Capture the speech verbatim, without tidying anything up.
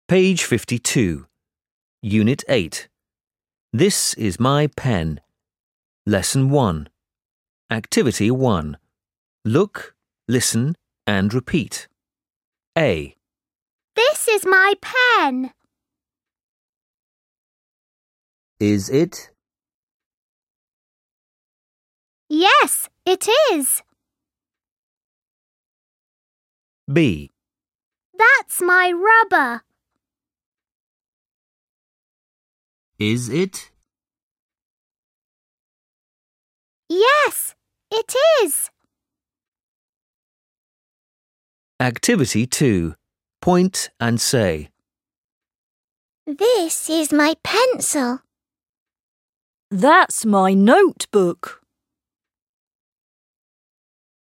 Page fifty-two. Unit eight. This is my pen. Lesson one. Activity one. Look, listen, and repeat. A. This is my pen. Is it? Yes, it is. B. That's my rubber. Is it? Yes, it is. Activity two. Point and say. This is my pencil. That's my notebook.